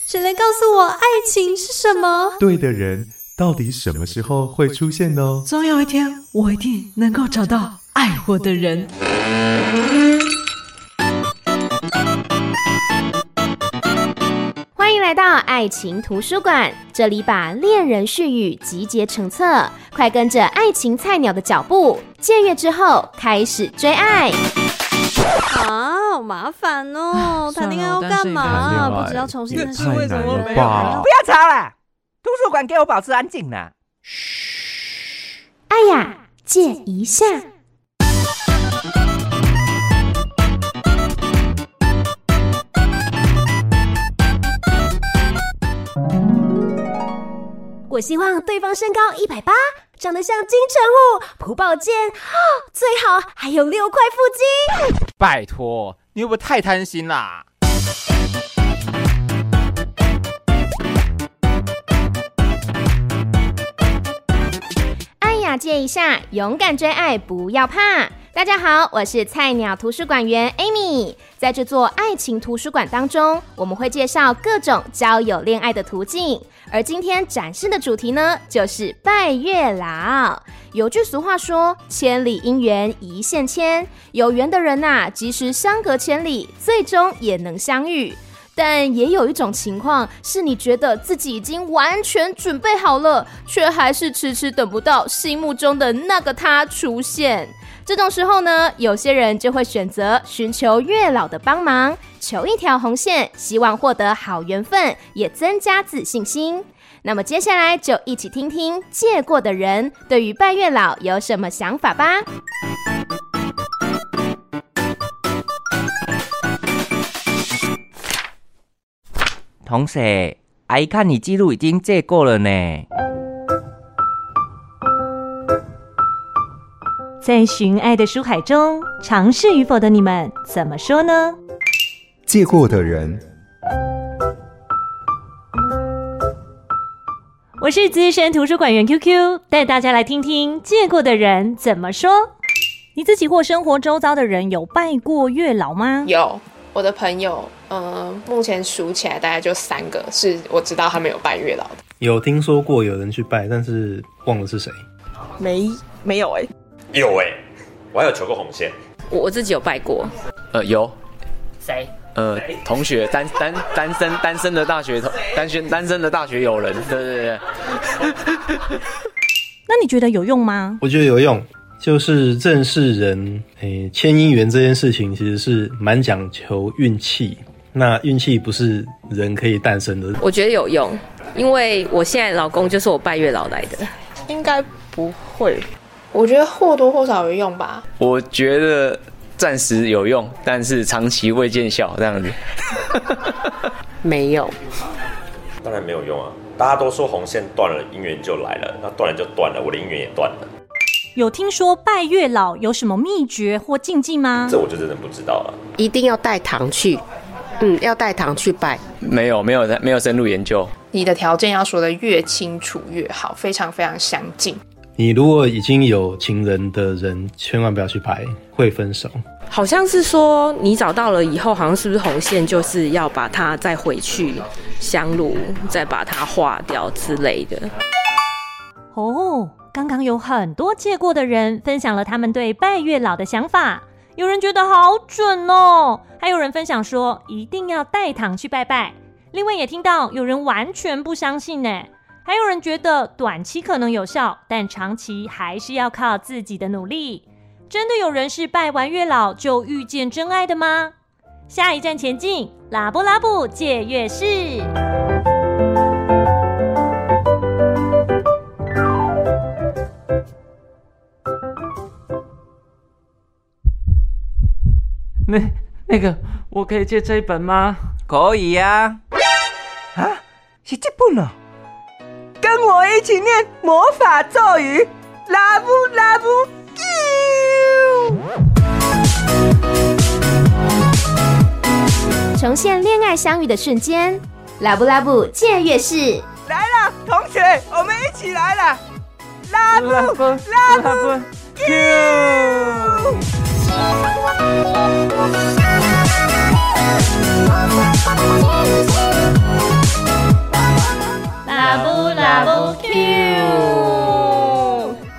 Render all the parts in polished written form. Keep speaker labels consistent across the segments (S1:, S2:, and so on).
S1: 谁来告诉我爱情是什么？
S2: 对的人到底什么时候会出现呢？
S3: 总有一天，我一定能够找到爱我的人。
S4: 欢迎来到爱情图书馆，这里把恋人絮语集结成册，快跟着爱情菜鸟的脚步，借阅之后开始追爱。
S1: 好麻烦哦，谈恋爱要干嘛？不知道重新认识为什么没有？
S5: 不要吵啦，图书馆给我保持安静啦。
S4: 嘘，哎呀，借一下。我希望对方身高180，长得像金城武、朴宝剑，最好还有6块腹肌。
S6: 拜托，你会不会太贪心啦？
S4: 哎呀，借一下，勇敢追爱，不要怕。大家好，我是菜鸟图书馆员 Amy。在这座爱情图书馆当中，我们会介绍各种交友恋爱的途径。而今天展示的主题呢，就是拜月老。有句俗话说，千里姻缘一线牵，有缘的人啊，即使相隔千里，最终也能相遇。但也有一种情况，是你觉得自己已经完全准备好了，却还是迟迟等不到心目中的那个他出现。这种时候呢，有些人就会选择寻求月老的帮忙，求一条红线，希望获得好缘分，也增加自信心。那么接下来就一起听听借过的人对于拜月老有什么想法吧。
S5: 同学，阿姨看你记录已经借过了呢。
S7: 在寻爱的书海中，尝试与否的你们怎么说呢？
S2: 借过的人，
S7: 我是资深图书馆员 QQ， 带大家来听听借过的人怎么说。你自己或生活周遭的人有拜过月老吗？
S8: 有，我的朋友，目前数起来大概就3个是我知道他们有拜月老的。
S9: 有听说过有人去拜，但是忘了是谁。
S10: 没有
S11: 有我还有求过红线。
S10: 我自己有拜过。
S6: 有。
S10: 谁？
S6: 同学，单身的大学单身的大学友人，对。
S7: 那你觉得有用吗？
S9: 我觉得有用，就是认识人，牵姻缘这件事情其实是蛮讲求运气。那运气不是人可以诞生的。
S10: 我觉得有用，因为我现在老公就是我拜月老来的。
S8: 应该不会，我觉得或多或少有用吧。
S6: 我觉得暂时有用，但是长期未见效，这样子。
S10: 没有，
S11: 当然没有用啊！大家都说红线断了，姻缘就来了，那断了就断了，我的姻缘也断了。
S7: 有听说拜月老有什么秘诀或禁忌吗？
S11: 这我就真的不知道了。
S10: 一定要带糖去，要带糖去拜。
S6: 没有深入研究。
S8: 你的条件要说的越清楚越好，非常非常详尽。
S9: 你如果已经有情人的人，千万不要去拜，会分手。
S10: 好像是说你找到了以后，好像是不是红线就是要把它再回去香炉，再把它化掉之类的。
S7: 哦，刚刚有很多借过的人分享了他们对拜月老的想法，有人觉得好准哦，还有人分享说一定要带糖去拜拜。另外也听到有人完全不相信呢，还有人觉得短期可能有效，但长期还是要靠自己的努力。真的有人是拜完月老就遇见真爱的吗？下一站前进，拉布拉布借月式。
S12: 那个，我可以借这一本吗？
S5: 可以呀。
S13: 啊，是这本哦！跟我一起念魔法咒语，拉布拉布。
S4: 重现恋爱相遇的瞬间，拉布拉布借月式
S13: 来了，同学，我们一起来了，拉布拉布 Q。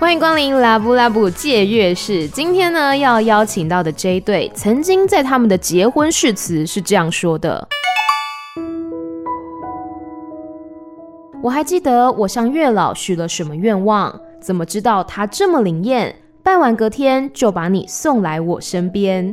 S4: 欢迎光临拉布拉布借阅室。今天呢，要邀请到的这一对，曾经在他们的结婚誓词是这样说的：我还记得我向月老许了什么愿望，怎么知道他这么灵验？拜完隔天就把你送来我身边。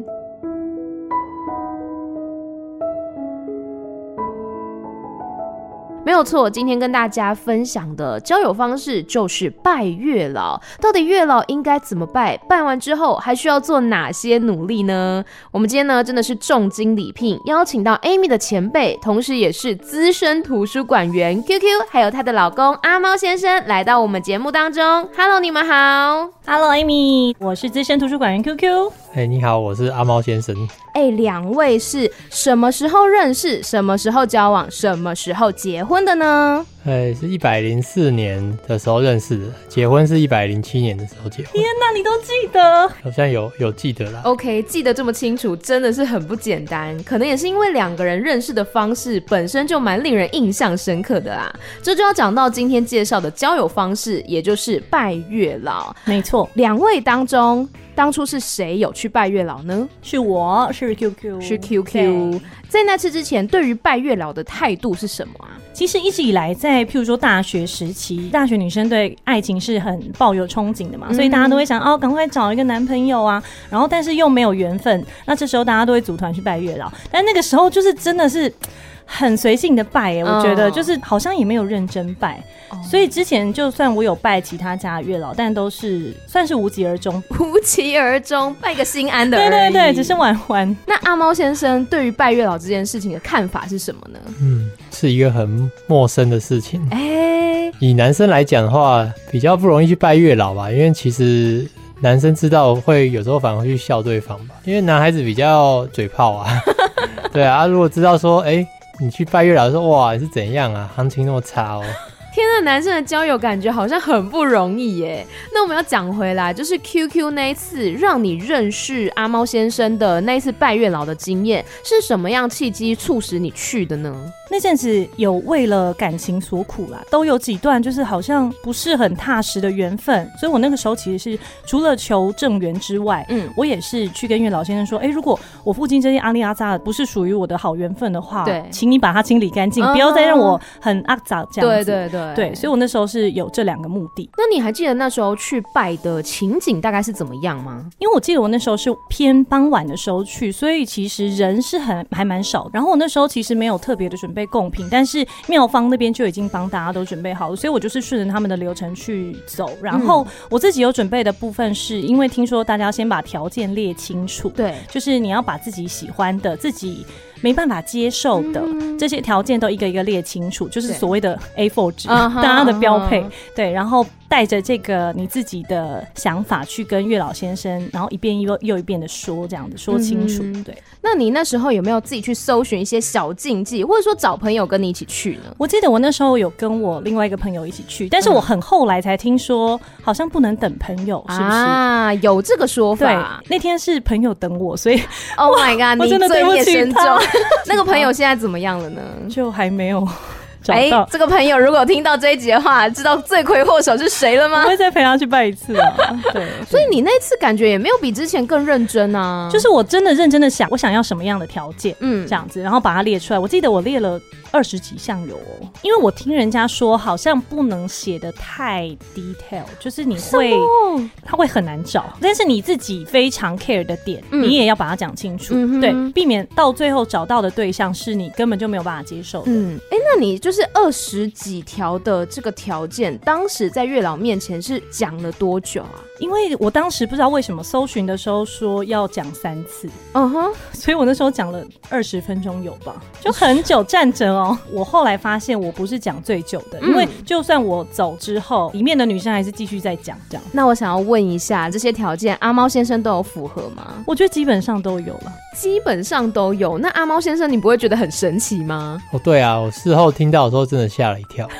S4: 没有错，今天跟大家分享的交友方式就是拜月老。到底月老应该怎么拜？拜完之后还需要做哪些努力呢？我们今天呢真的是重金礼聘，邀请到 Amy 的前辈，同时也是资深图书馆员 QQ， 还有她的老公阿猫先生来到我们节目当中。Hello， 你们好。
S7: Hello Amy， 我是资深图书馆员 QQ。
S9: 你好，我是阿猫先生。
S4: 两位是什么时候认识？什么时候交往？什么时候结婚的呢？
S9: 是104年的时候认识的，结婚是107年的时候结婚。
S7: 天哪，你都记得？
S9: 好像有记得啦。
S4: OK， 记得这么清楚，真的是很不简单。可能也是因为两个人认识的方式本身就蛮令人印象深刻的啦。这就要讲到今天介绍的交友方式，也就是拜月老。
S7: 没错，
S4: 两位当中，当初是谁有去拜月老呢？
S7: 是我，是 QQ，
S4: 是 QQ。在那次之前，对于拜月老的态度是什么啊？
S7: 其实一直以来，在譬如说大学时期，大学女生对爱情是很抱有憧憬的嘛，所以大家都会想赶快找一个男朋友啊，然后但是又没有缘分，那这时候大家都会组团去拜月老，但那个时候就是真的是很随性的拜我觉得就是好像也没有认真拜，所以之前就算我有拜其他家的月老，但都是算是无疾而终，
S4: 无疾而终，拜个心安的而已。
S7: 对对对，只是玩玩。
S4: 那阿猫先生对于拜月老这件事情的看法是什么呢？
S9: 是一个很陌生的事情。以男生来讲的话，比较不容易去拜月老吧，因为其实男生知道会有时候反而会去笑对方吧，因为男孩子比较嘴炮啊。对啊，如果知道说你去拜月老说哇你是怎样啊，行情那么差哦。
S4: 天啊，男生的交友感觉好像很不容易耶。那我们要讲回来，就是 QQ 那一次让你认识阿猫先生的那一次拜月老的经验，是什么样契机促使你去的呢？
S7: 那阵子有为了感情所苦啦，都有几段就是好像不是很踏实的缘分，所以我那个时候其实是除了求正缘之外，我也是去跟月老先生说，如果我附近这些阿里阿杂的不是属于我的好缘分的话，对，请你把它清理干净，不要再让我很阿杂这样子。对对对对，所以我那时候是有这两个目的。
S4: 那你还记得那时候去拜的情景大概是怎么样吗？
S7: 因为我记得我那时候是偏傍晚的时候去，所以其实人是还蛮少的。然后我那时候其实没有特别的准备贡品，但是庙方那边就已经帮大家都准备好了，所以我就是顺着他们的流程去走。然后我自己有准备的部分是因为听说大家要先把条件列清楚，对，就是你要把自己喜欢的、自己没办法接受的这些条件都一个一个列清楚，就是所谓的 A4 纸，大家的标配。对，然后带着这个你自己的想法去跟月老先生，然后一遍又一遍的说，这样子说清楚。对，
S4: 那你那时候有没有自己去搜寻一些小禁忌，或者说找朋友跟你一起去呢？
S7: 我记得我那时候有跟我另外一个朋友一起去，但是我很后来才听说好像不能等朋友，是不是
S4: 啊？有这个说法。
S7: 对，那天是朋友等我，所以
S4: Oh my god，
S7: 你罪孽深重。
S4: 那个朋友现在怎么样了呢？
S7: 就还没有找到。
S4: 这个朋友如果听到这一集的话，知道罪魁祸首是谁了吗？
S7: 我会再陪他去拜一次啊。对，
S4: 所以你那次感觉也没有比之前更认真啊。
S7: 就是我真的认真的想，我想要什么样的条件，这样子，然后把它列出来。我记得我列了20几项有哦，因为我听人家说好像不能写得太 detail， 就是你会它会很难找，但是你自己非常 care 的点，你也要把它讲清楚，对，避免到最后找到的对象是你根本就没有办法接受的。
S4: 那你就是20几条的这个条件，当时在月老面前是讲了多久啊？
S7: 因为我当时不知道为什么搜寻的时候说要讲3次，所以我那时候讲了20分钟有吧，就很久站着哦。我后来发现我不是讲最久的，因为就算我走之后，里面的女生还是继续在讲这样。
S4: 那我想要问一下，这些条件阿猫先生都有符合吗？
S7: 我觉得基本上都有了，
S4: 基本上都有。那阿猫先生，你不会觉得很神奇吗？
S9: 对啊，我事后听到的时候真的吓了一跳。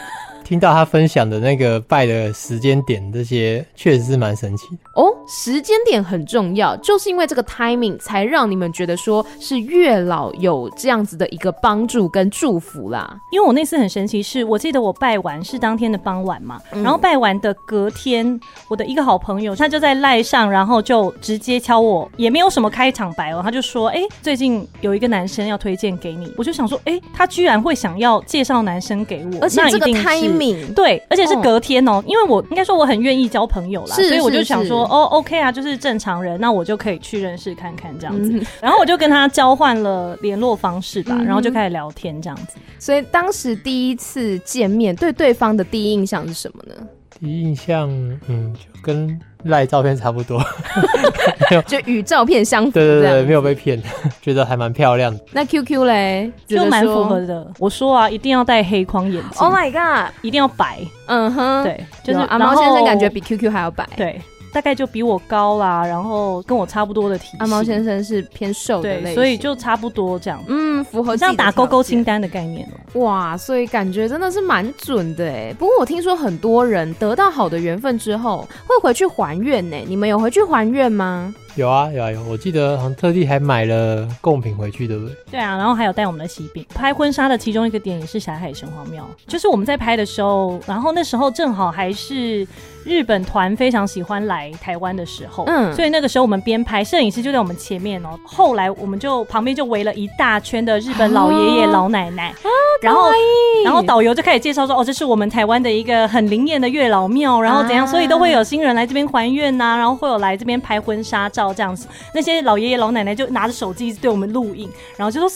S9: 听到他分享的那个拜的时间点，这些确实是蛮神奇的
S4: 哦。时间点很重要，就是因为这个 timing 才让你们觉得说是月老有这样子的一个帮助跟祝福啦。
S7: 因为我那次很神奇是，我记得我拜完是当天的傍晚嘛，然后拜完的隔天，我的一个好朋友他就在赖上，然后就直接敲我，也没有什么开场白哦，他就说最近有一个男生要推荐给你。我就想说他居然会想要介绍男生给我，
S4: 而且这个 timing
S7: 对，而且是隔天哦，因为我应该说我很愿意交朋友啦，所以我就想说OK 啊，就是正常人，那我就可以去认识看看这样子。然后我就跟他交换了联络方式吧，然后就开始聊天这样子。
S4: 所以当时第一次见面，对对方的第一印象是什么呢？
S9: 第一印象就跟赖照片差不多
S4: 就与照片相符。
S9: 对，没有被骗，觉得还蛮漂亮的。
S4: 那 QQ 嘞，
S7: 就蛮符合的。我说啊，一定要戴黑框眼镜。
S4: Oh my god，
S7: 一定要白。对，就是
S4: 阿猫先生感觉比 QQ 还要白。
S7: 对，大概就比我高啦，然后跟我差不多的体型。
S4: 阿猫先生是偏瘦的类型，
S7: 对，所以就差不多这样。
S4: 符合
S7: 这样打勾勾清单的概念
S4: 哇，所以感觉真的是蛮准的耶。不过我听说很多人得到好的缘分之后会回去还愿呢，你们有回去还愿吗？
S9: 有啊，我记得好像特地还买了贡品回去，对不对？
S7: 对啊，然后还有带我们的喜饼。拍婚纱的其中一个点也是霞海城隍庙，就是我们在拍的时候，然后那时候正好还是日本团非常喜欢来台湾的时候，所以那个时候我们边拍，摄影师就在我们前面哦。后来我们就旁边就围了一大圈的日本老爷爷老奶奶，然后导游就开始介绍说，这是我们台湾的一个很灵验的月老庙，然后怎样，所以都会有新人来这边还愿啊，然后会有来这边拍婚纱照这样子。那些老爷爷老奶奶就拿着手机一直对我们录影，然后就说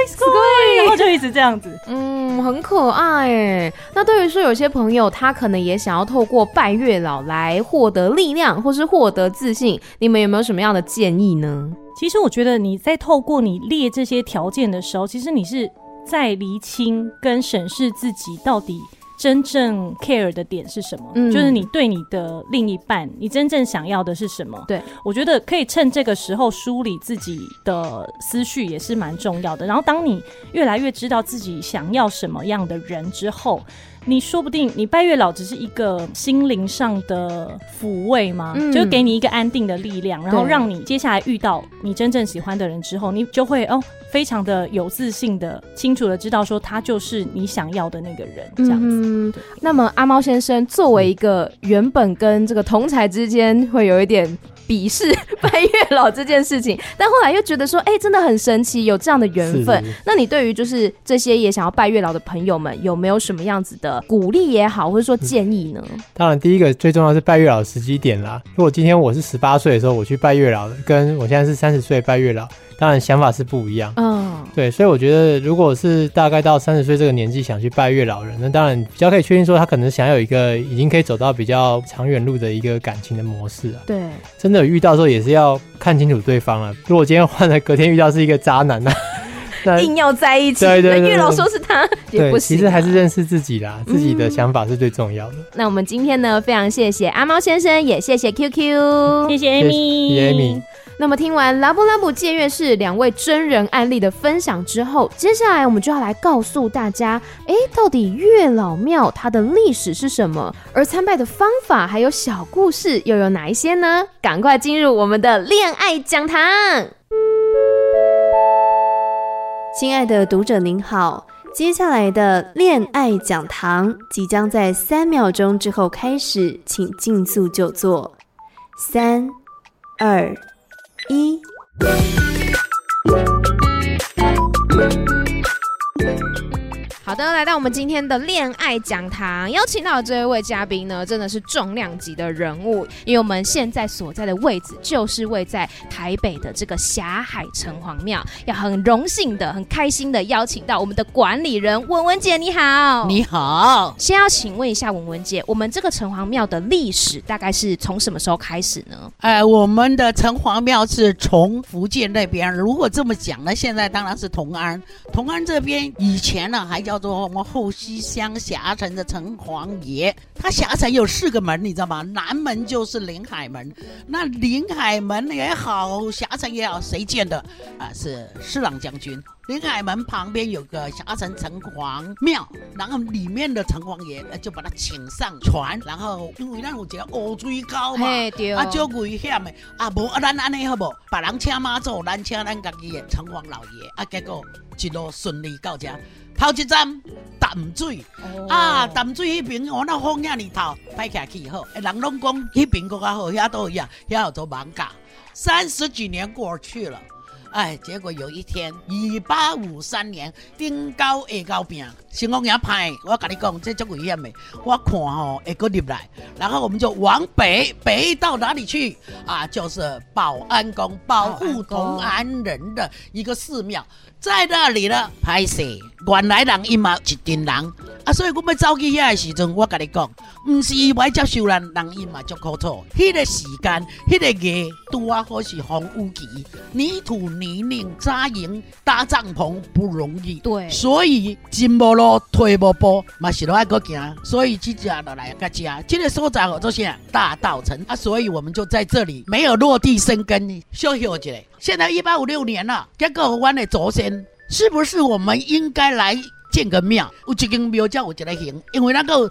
S7: sky， 然后就一直这样子。
S4: 很可爱耶。那对于说有些朋友他可能也想要透过拜月老来获得力量或是获得自信，你们有没有什么样的建议呢？
S7: 其实我觉得你在透过你列这些条件的时候，其实你是在厘清跟审视自己到底真正 care 的点是什么，就是你对你的另一半你真正想要的是什么。
S4: 对，
S7: 我觉得可以趁这个时候梳理自己的思绪也是蛮重要的。然后当你越来越知道自己想要什么样的人之后，你说不定你拜月老只是一个心灵上的抚慰吗？就给你一个安定的力量，然后让你接下来遇到你真正喜欢的人之后，你就会非常的有自信的清楚的知道说他就是你想要的那个人这样子。
S4: 那么阿猫先生作为一个原本跟这个同才之间会有一点鄙视拜月老这件事情，但后来又觉得说真的很神奇有这样的缘分。那你对于就是这些也想要拜月老的朋友们有没有什么样子的鼓励也好或者说建议呢？
S9: 当然第一个最重要是拜月老的时机点啦。如果今天我是18岁的时候我去拜月老的，跟我现在是30岁拜月老，当然想法是不一样。对，所以我觉得如果是大概到30岁这个年纪想去拜月老人，那当然比较可以确定说他可能想要有一个已经可以走到比较长远路的一个感情的模式啊。
S4: 对，
S9: 真的有遇到的时候也是要看清楚对方啊。如果今天换了隔天遇到是一个渣男啊
S4: 硬要在一起，
S9: 对
S4: 月老说是他也不行。
S9: 其实还是认识自己啦，自己的想法是最重要的。
S4: 那我们今天呢非常谢谢阿猫先生，也谢谢 QQ，
S7: 谢谢 Amy。
S4: 那么听完拉布拉布借月式2位真人案例的分享之后，接下来我们就要来告诉大家到底月老庙它的历史是什么，而参拜的方法还有小故事又有哪一些呢？赶快进入我们的恋爱讲堂。
S1: 亲爱的读者您好，接下来的恋爱讲堂即将在3秒钟之后开始，请尽速就座。3、2、1。
S4: 好的，来到我们今天的恋爱讲堂，邀请到的这一位嘉宾呢，真的是重量级的人物，因为我们现在所在的位置就是位在台北的这个霞海城隍庙，要很荣幸的、很开心的邀请到我们的管理人文文姐，你好。
S14: 你好。
S4: 先要请问一下文文姐，我们这个城隍庙的历史大概是从什么时候开始呢？
S14: 我们的城隍庙是从福建那边，如果这么讲呢，现在当然是同安这边以前呢还叫做我们后溪乡霞城的城隍爷。他霞城有4个门，你知道吗？南门就是临海门，那临海门也好，霞城也好，谁建的啊？是施琅将军。临海门旁边有个霞城城隍庙，然后里面的城隍爷就把他请上船，然后因为咱有一个乌水沟嘛，啊，就危险的啊，无啊，咱安尼好不？别人请妈祖，咱请咱家己的城隍老爷啊，结果一路顺利到家。头一站淡水、啊，淡水那边我那风遐尼透，歹徛去好，人拢讲那边更较好，遐都一样，遐有做艋舺。30几年过去了。哎，结果有一天，1853年顶高下高病，城隍爷派，我跟你讲，这足危险的。我看会搁入来，然后我们就往北到哪里去啊？就是保安宫，保护同安人的一个寺庙，在那里呢，歹势，原来人伊嘛一群人啊，所以我要走去遐的时阵，我跟你讲，不是伊不接受人伊嘛足苦楚。迄个时间，迄个月拄啊好是风雨期，泥土。泥泞扎营搭帐篷不容易，对，所以进无路退无步，嘛是都爱搁行，所以这家就来个家，这个所在叫做啥？大稻埕啊，所以我们就在这里没有落地生根，休息一下。现在1856年了，结果我的祖先是不是我们应该来？建个庙，有一间庙才有一个行，因为那个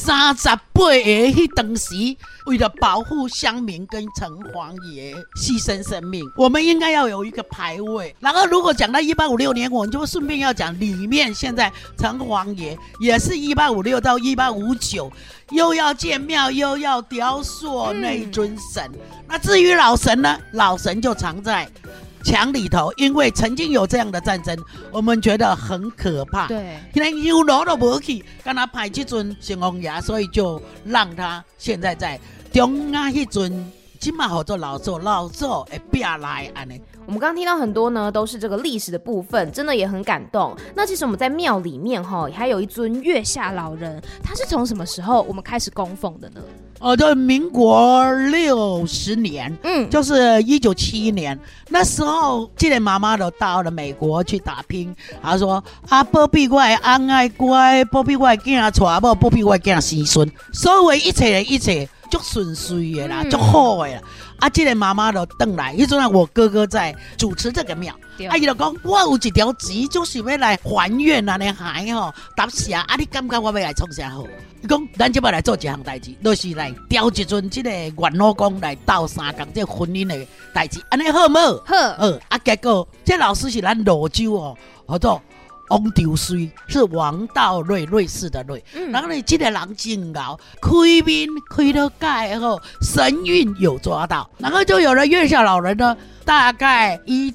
S14: 38个迄当时为了保护乡民跟城隍爷牺牲生命，我们应该要有一个牌位。然后如果讲到1856年，我们就顺便要讲里面现在城隍爷也是1856到1859，又要建庙又要雕塑那尊神。那至于老神呢，老神就藏在墙里头，因为曾经有这样的战争，我们觉得很可怕。对，连香炉都没去，跟他派这尊城隍爷，所以就让他现在在中央那尊，今嘛好做老祖会变来安尼。
S4: 我们刚刚听到很多呢，都是这个历史的部分，真的也很感动。那其实我们在庙里面还有一尊月下老人，他是从什么时候我们开始供奉的呢？
S14: 就民国60年，就是1971年，那时候这个妈妈都到了美国去打拼，她说啊，保庇我的翁爱乖，保庇我的囝娶某，保庇我的囝生孙，所有一切足顺遂的啦，足好的啦。啊，这个妈妈就回来，那阵我哥哥在主持这个庙，啊，伊就讲我有一条钱，就是要来还愿啊，你海答谢啊，你感觉我要来创啥好？伊讲咱这要来做一项代志，就是来雕一尊这个元老公来斗三共这婚姻的代志，安尼好唔好？好，啊，结果这老师是咱泸州叫做王兆瑞，是王道瑞，瑞士的瑞。然后呢，这个人真熬，开面开到盖后，神韵有抓到，然后就有了月下老人呢。大概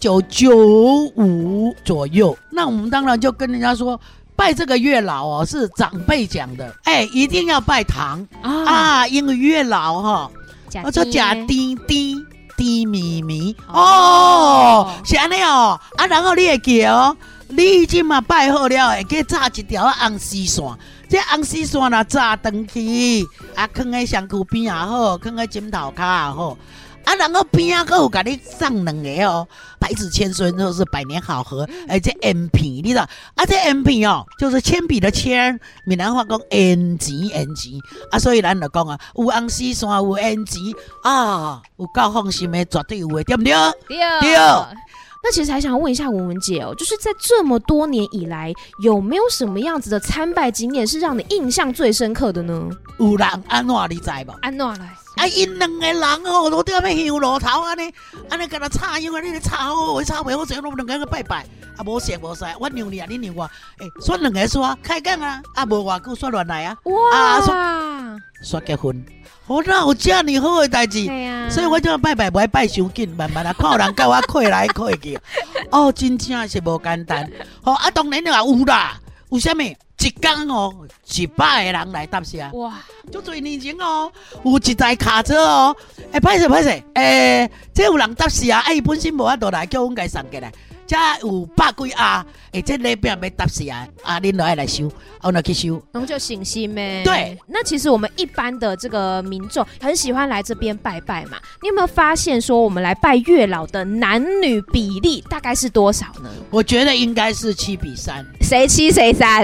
S14: 1995左右，那我们当然就跟人家说。拜这个月老是长辈讲的，一定要拜堂啊，因为月老我说假甜咪咪是安尼啊，然后你会记你今嘛拜好了，会去炸一条红丝线，这红丝线若炸长去，放在香菇边也好，放在枕头卡也好。然后边还有给你送2个百子千孙，就是百年好合。这铅片你知道？这铅片就是铅笔的铅，闽南话讲烟钱啊，所以咱就讲有红丝线，有烟钱啊，有够放心的，绝对有的，对不对？对。
S4: 那其实还想问一下文文姐就是在这么多年以来，有没有什么样子的参拜经验是让你印象最深刻的呢？
S14: 有人安怎你知无？
S4: 安怎来？
S14: 因2个人都在那香炉头安尼给他插香你插好，我插袂好，所以我们2个拜拜啊，无成无赛，我让你啊，你让我，选2个说开讲啊，无偌久选乱来啊，哇，说结婚。哪有这么好的代志？所以我就拜拜，不爱拜伤紧，慢慢看人跟我靠来靠去。真正是无简单。当然也有啦，有啥物？一天100个人来答谢。哇，足多年前有一台卡车歹势，这有人答谢伊本身无法度来，叫阮家送过来。这有100几这礼饼要答谢恁就爱来收，我就去收，
S4: 然后就信心呗。
S14: 对，
S4: 那其实我们一般的这个民众很喜欢来这边拜拜嘛。你有没有发现说，我们来拜月老的男女比例大概是多少呢？
S14: 我觉得应该是7比3。
S4: 谁7谁3？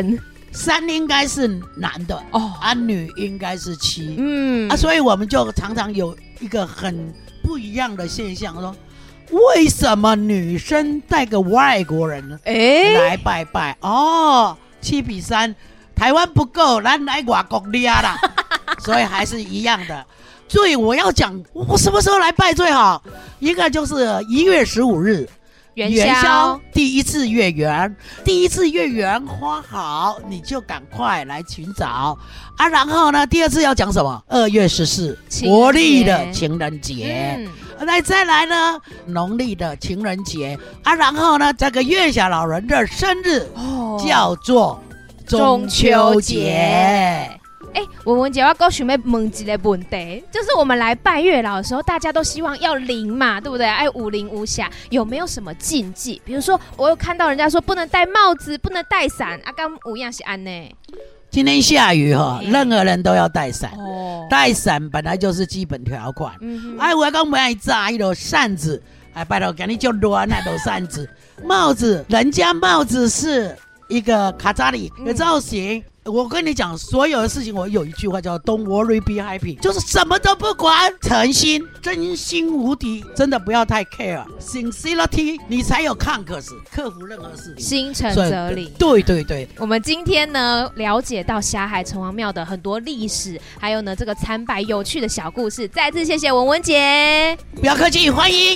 S14: 3应该是男的女应该是7。所以我们就常常有一个很不一样的现象，说为什么女生带个外国人呢？来拜拜？7-3，台湾不够，咱来外国抓啦。所以还是一样的。所以我要讲，我什么时候来拜最好？一个就是1月15日。元宵第一次月圆，第一次月圆花好，你就赶快来寻找然后呢，第二次要讲什么？2月14，国历的情人节。再来呢，农历的情人节然后呢，这个月下老人的生日叫做中秋节。
S4: 文文姐，我刚想要问一个问题，就是我们来拜月老的时候，大家都希望要灵嘛，对不对？无灵无瑕，有没有什么禁忌？比如说，我有看到人家说不能戴帽子，不能带伞，刚有样是安呢。
S14: 今天下雨任何人都要带伞。带伞本来就是基本条款。我讲不爱炸一朵扇子，拜托，给你就乱那朵扇子。帽子，人家帽子是一个卡扎里的造型。我跟你讲，所有的事情我有一句话叫 Don't worry, be happy， 就是什么都不管，诚心，真心无敌，真的不要太 care， sincerity， 你才有抗克服任何事情，
S4: 心诚则灵。
S14: 对对对，
S4: 我们今天呢了解到霞海城隍庙的很多历史，还有呢这个参拜有趣的小故事，再次谢谢文文姐，
S14: 不要客气，欢迎。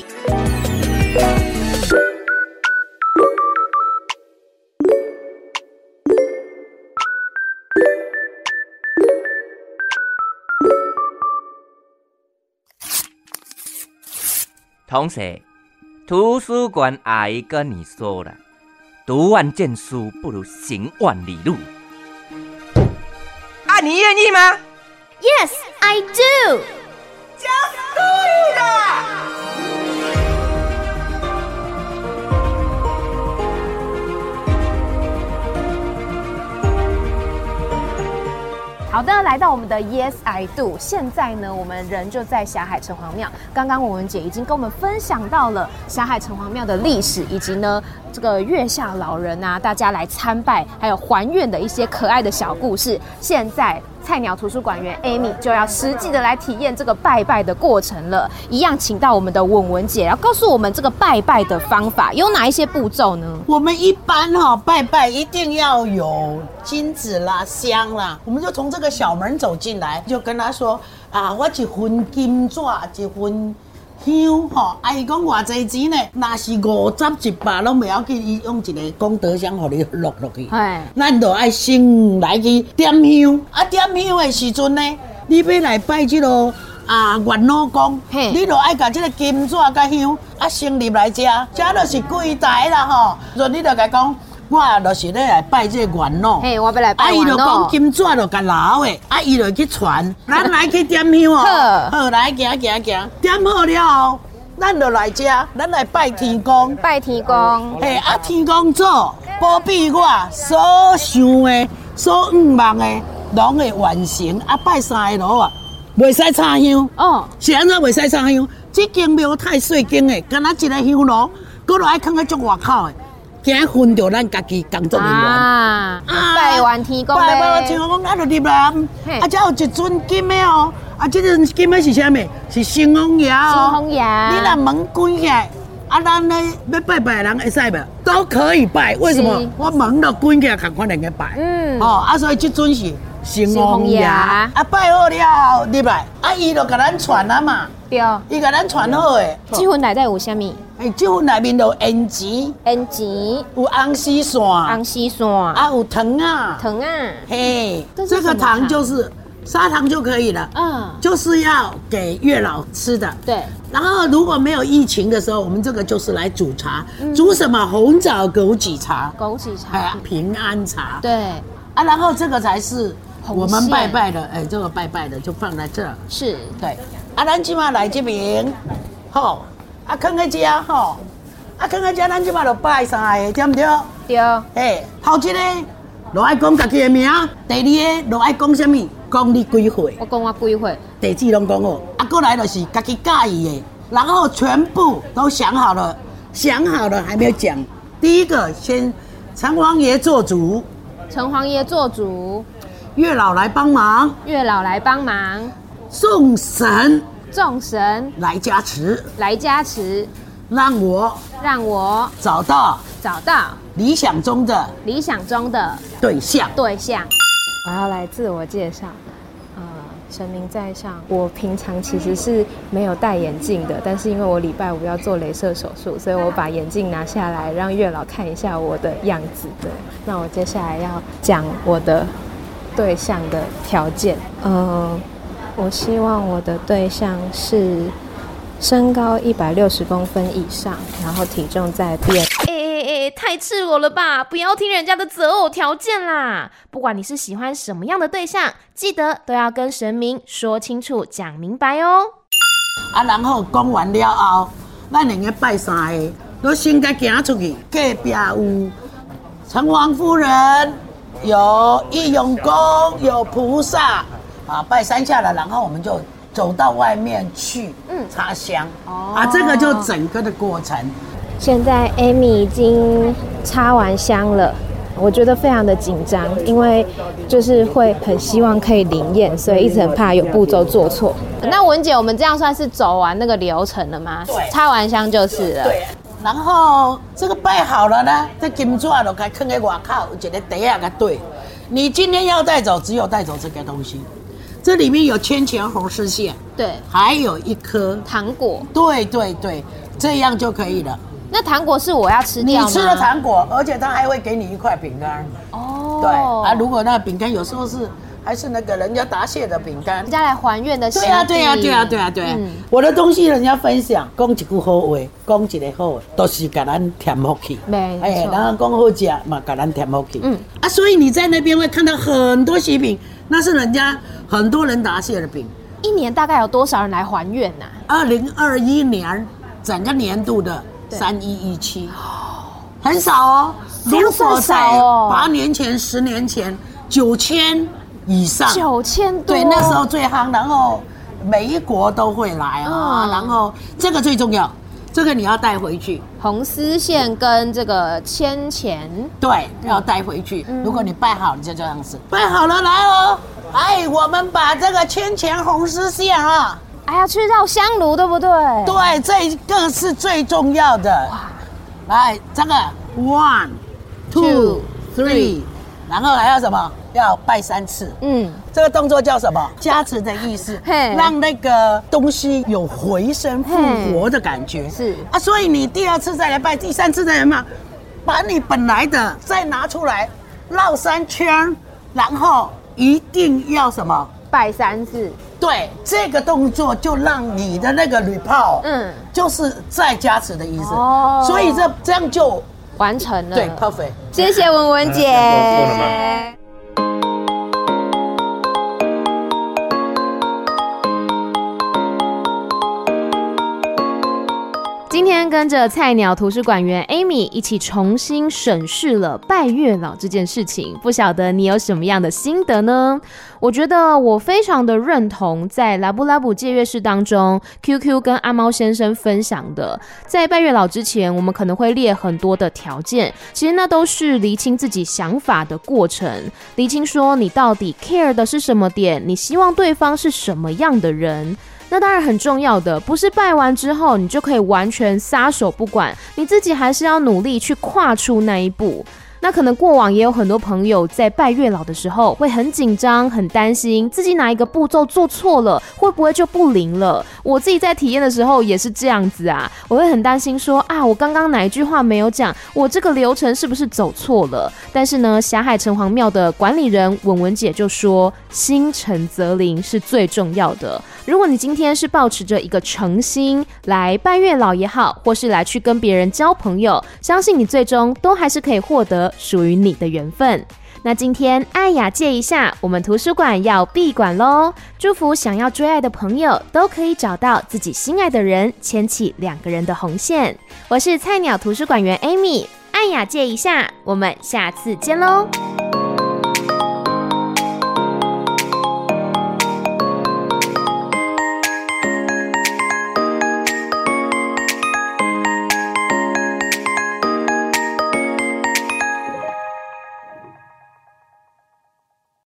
S5: 同学，图书馆阿姨跟你说了，读万卷书不如行万里路。
S13: 你愿意吗
S4: ？Yes, I do.
S13: Just do it!
S4: 好的，来到我们的 Yes I Do。现在呢，我们人就在霞海城隍庙。刚刚文文姐已经跟我们分享到了霞海城隍庙的历史，以及呢这个月下老人大家来参拜还有还愿的一些可爱的小故事。现在菜鸟图书馆员 Amy 就要实际的来体验这个拜拜的过程了。一样，请到我们的文文姐，要告诉我们这个拜拜的方法有哪一些步骤呢？
S14: 我们一般拜拜一定要有金子啦、香啦，我们就从这个小门走进来，就跟他说我一份金纸，一份香伊讲偌济钱呢？若是50、100拢袂要紧，伊用一个功德箱互你落去。咱就爱先来去点香，点香的时阵呢，你要来拜这个元老公，你就爱甲这个金纸甲香先入来食，这就是柜台啦所以你就甲讲。我就是来拜这个元老，
S4: 我要来拜元老。
S14: 伊就讲金纸就甲留的，伊就去传，咱来去点香好，来行，点好了后，咱就来吃，咱来拜天公，
S4: 天
S14: 公做保庇我所想的、所愿望的，拢会完成。拜3个炉袂使插香是安怎袂使插香？这间庙太细间的，干那一个香炉，搁落爱放喺足外口的。惊分着咱家己工作人员
S4: 拜完天公
S14: 拜完天公，就入来才有一尊金的这尊金的是啥物？是城隍爷你若门关起来，咱呢要拜拜的人会使袂？都可以拜，为什么？我门都关起来，赶快能去拜。所以这尊是城隍爷拜好了后入来，伊就甲咱传嘛。对，伊甲咱传好诶。
S4: 这份内底有啥物？
S14: 这份内面有胭脂，有红丝线，有糖啊，这个糖就是砂糖就可以了，就是要给月老吃的。对，然后如果没有疫情的时候，我们这个就是来煮茶，煮什么红枣枸杞茶，平安茶。对，然后这个才是我们拜拜的，这个拜拜的就放在这。是，对。咱即马来这边，放在这放在这，咱即马就拜3个，对不对？对。头一个就爱讲家己的名，第二个就爱讲什么？讲你几岁？我讲我几岁。地址拢讲好，过来就是家己介意的，然后全部都想好了还没有讲。第一个先城隍爷做主，
S4: 城隍爷做主，
S14: 月老来帮忙，
S4: 月老来帮忙，
S14: 众神
S4: 来加持，让我
S14: 找到理想中的对象。
S8: 我要来自我介绍。神明在上，我平常其实是没有戴眼镜的，但是因为我礼拜五要做雷射手术，所以我把眼镜拿下来，让月老看一下我的样子。对，那我接下来要讲我的对象的条件。我希望我的对象是身高160公分以上，然后体重在变。
S4: 太赤裸了吧！不要听人家的择偶条件啦。不管你是喜欢什么样的对象，记得都要跟神明说清楚、讲明白哦。
S14: 然后讲完了后，咱两个拜三个，都先该行出去。隔壁有城隍夫人，有义勇公，有菩萨拜三下了，然后我们就走到外面去插香。这个就整个的过程。
S8: 现在 Amy 已经插完香了，我觉得非常的紧张，因为就是会很希望可以灵验，所以一直很怕有步骤做错。那文姐，我们这样算是走完那个流程了吗？对，插完香就是了。对，
S14: 然后这个拜好了呢，这金纸就该放在外口，有一个袋啊个对。你今天要带走，只有带走这个东西。这里面有千钱红丝线，对，还有一颗
S8: 糖果。
S14: 对，这样就可以了。
S8: 那糖果是我要吃掉吗？
S14: 你吃了糖果，而且他还会给你一块饼干。对如果那个饼干有时候还是那个人家答谢的饼干，
S8: 人家来还愿的心意。
S14: 对。我的东西人家分享，讲一句好话，讲一个好话，都是给咱添福气。没错。然后讲好吃嘛，给咱添福气。所以你在那边会看到很多喜饼，那是人家很多人答谢的饼。
S8: 一年大概有多少人来还愿呢
S14: ？2021年整个年度的3117，很少哦。如果在8年前、10年前，9000以上
S8: ，9000多，
S14: 对，那时候最夯，然后每一国都会来然后这个最重要，这个你要带回去，
S8: 红丝线跟这个千钱，
S14: 对，要带回去。如果你拜好，你就这样子，拜好了来哦，我们把这个千钱红丝线
S8: 要去绕香炉，对不对？
S14: 对，这个是最重要的。来，这个 1 2 3，然后还要什么？要拜3次。这个动作叫什么？加持的意思，让那个东西有回生复活的感觉。是所以你第2次再来拜，第3次再来嘛，把你本来的再拿出来，绕3圈，然后一定要什么？
S8: 拜3次。
S14: 对，这个动作就让你的那个铝炮，就是再加持的意思。所以这样就
S8: 完成了。
S14: 对 ，perfect。
S8: 谢谢文文姐。
S4: 今天跟着菜鸟图书馆员 Amy 一起重新审视了拜月老这件事情，不晓得你有什么样的心得呢？我觉得我非常的认同在拉布拉布借月式当中 QQ 跟阿猫先生分享的，在拜月老之前我们可能会列很多的条件，其实那都是厘清自己想法的过程，厘清说你到底 care 的是什么点，你希望对方是什么样的人。那当然很重要的不是拜完之后你就可以完全撒手不管，你自己还是要努力去跨出那一步。那可能过往也有很多朋友在拜月老的时候会很紧张，很担心自己哪一个步骤做错了会不会就不灵了。我自己在体验的时候也是这样子我会很担心说我刚刚哪一句话没有讲，我这个流程是不是走错了。但是呢，霞海城隍庙的管理人文文姐就说，心诚则灵是最重要的。如果你今天是抱持着一个诚心来拜月老也好，或是来去跟别人交朋友，相信你最终都还是可以获得属于你的缘分。那今天爱雅借一下，我们图书馆要闭馆咯，祝福想要追爱的朋友都可以找到自己心爱的人，牵起2个人的红线。我是菜鸟图书馆员 Amy， 爱雅借一下，我们下次见咯。